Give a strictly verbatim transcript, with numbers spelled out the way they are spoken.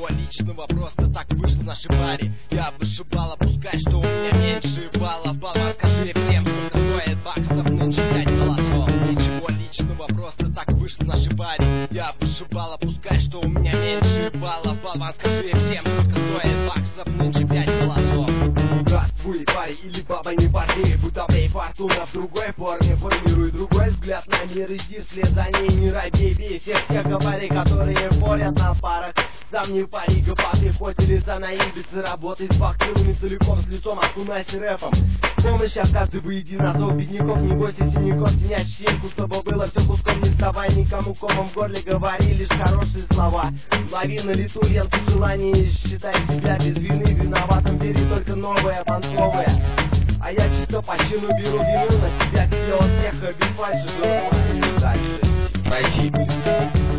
Ничего личного, просто так вышло в нашей паре. Я вышибала, пускай, что у меня меньше баллов. Балман, скажи всем, сколько стоит баксов нынче пять голосов. Ничего личного, просто так вышло в нашей паре. Я вышибала, пускай, что у меня меньше баллов. Балман, скажи всем, сколько стоит баксов нынче пять голосов. Здравствуй, парень или баба, не пари. Будто бей фортуна в другой форме. Формируй другой взгляд на мир. Иди вслед за ней, не робей. Бей всех тех говорей, которые борят на парах. Сам не пари, гопаты, хоть или за наибицы. Работай с бахтерами целиком, с лицом окунайся рэпом. Помощь от каждый воедино, зов бедняков. Не бойся синяков, снять щенку, чтобы было все куском. Не сдавай никому комом в горле, говори лишь хорошие слова. Лови на лету ленту желаний, считай себя без вины виноватым. Бери только новое, банковое. А я чисто по чину беру вину на себя, к себе от смеха без фальши. Желаю дальше пройти.